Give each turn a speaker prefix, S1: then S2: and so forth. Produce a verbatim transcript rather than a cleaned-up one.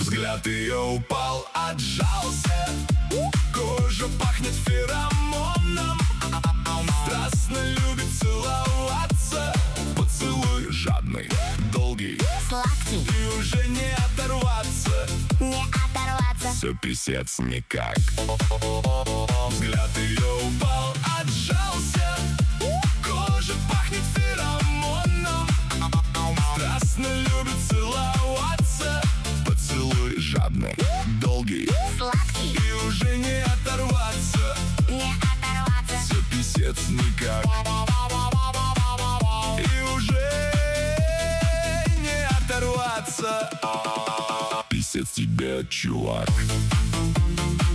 S1: Взгляд ее упал, отжался. Кожа пахнет феромоном. Страстно любит целоваться. Поцелуй жадный, долгий,
S2: сладкий,
S1: и уже не оторваться.
S2: не оторваться.
S1: Все писец никак. Взгляд ее упал, отжался. Кожа пахнет феромоном. Страстно любит целоваться. Поцелуй жадный, долгий,
S2: Сладкий,
S1: и уже не оторваться.
S2: не оторваться.
S1: Все писец никак. И уже не оторваться. Писец тебе, чувак.